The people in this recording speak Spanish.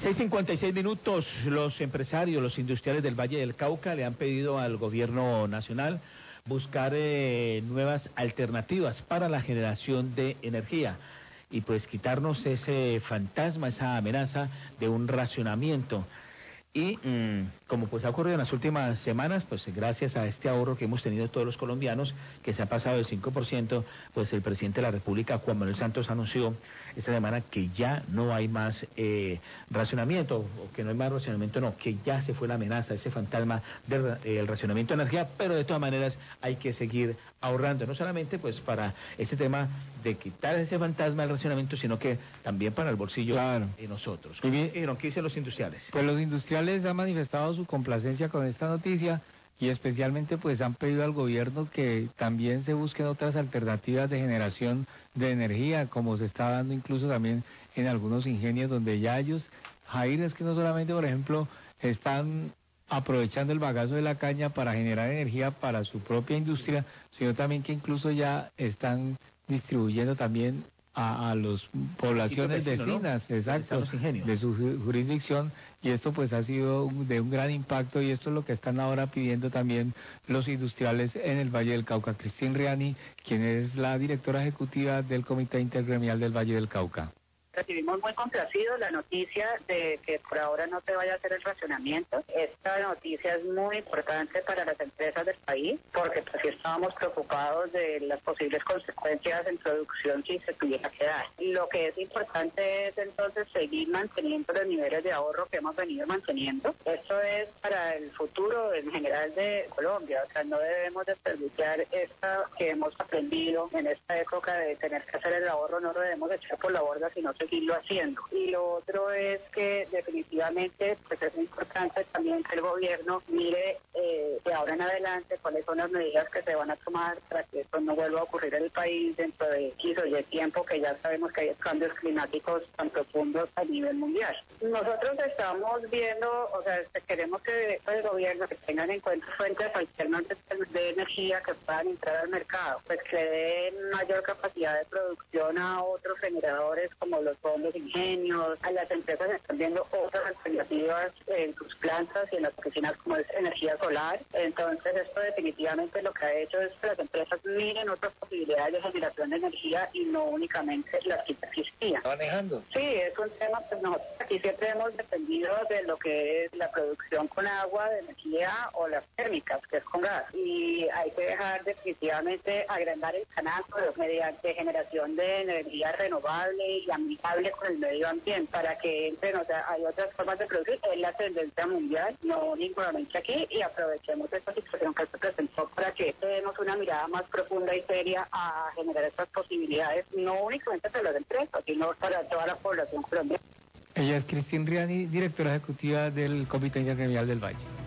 6:56. Los empresarios, los industriales del Valle del Cauca le han pedido al gobierno nacional buscar nuevas alternativas para la generación de energía y pues quitarnos ese fantasma, esa amenaza de un racionamiento. Y como pues ha ocurrido en las últimas semanas, pues gracias a este ahorro que hemos tenido todos los colombianos, que se ha pasado del 5%, pues el presidente de la República, Juan Manuel Santos, anunció esta semana que ya no hay más racionamiento, o que no hay más racionamiento, no, que ya se fue la amenaza, ese fantasma del racionamiento de energía, pero de todas maneras hay que seguir ahorrando, no solamente pues para este tema de quitar ese fantasma del racionamiento, sino que también para el bolsillo de nosotros. ¿Qué dicen los industriales? Pues los industriales han manifestado su complacencia con esta noticia y especialmente pues han pedido al gobierno que también se busquen otras alternativas de generación de energía, como se está dando incluso también en algunos ingenios donde ya ellos, Jair, es que no solamente por ejemplo están aprovechando el bagazo de la caña para generar energía para su propia industria, sino también que incluso ya están distribuyendo también a las poblaciones vecinas, ¿no? Exacto, de su jurisdicción, y esto pues ha sido de un gran impacto, y esto es lo que están ahora pidiendo también los industriales en el Valle del Cauca. Cristín Riani, quien es la directora ejecutiva del Comité Intergremial del Valle del Cauca. Recibimos muy complacidos la noticia de que por ahora no se vaya a hacer el racionamiento. Esta noticia es muy importante para las empresas del país, porque pues sí estábamos preocupados de las posibles consecuencias en producción si se tuviera que dar. Lo que es importante es entonces seguir manteniendo los niveles de ahorro que hemos venido manteniendo. Esto es para el futuro en general de Colombia, o sea, no debemos desperdiciar esta que hemos aprendido en esta época de tener que hacer el ahorro, no lo debemos echar por la borda, sino seguirlo haciendo. Y lo otro es que definitivamente pues es importante también que el gobierno mire de ahora en adelante cuáles son las medidas que se van a tomar para que esto no vuelva a ocurrir en el país dentro de X o Y tiempo, que ya sabemos que hay cambios climáticos tan profundos a nivel mundial. Nosotros estamos viendo, o sea, queremos que el gobierno que tengan en cuenta fuentes alternativas de energía que puedan entrar al mercado, pues que den mayor capacidad de producción a otros generadores como los fondos de ingenios. A las empresas están viendo otras alternativas en sus plantas y en las oficinas como es energía solar. Entonces esto definitivamente lo que ha hecho es que las empresas miren otras posibilidades de generación de energía y no únicamente las que existían. ¿Manejando? Sí, es un tema, pues nosotros aquí siempre hemos dependido de lo que es la producción con agua de energía o las térmicas, que es con gas. Y hay que dejar definitivamente agrandar el canal pero mediante generación de energía renovable y amigable con el medio ambiente para que entren, o sea, hay otras formas de producir, es la tendencia mundial, no únicamente aquí, y aprovechemos esta situación que se presentó para que demos una mirada más profunda y seria a generar estas posibilidades, no únicamente para las empresas, sino para toda la población colombiana. Ella es Cristín Riani, directora ejecutiva del Comité Intergremial del Valle.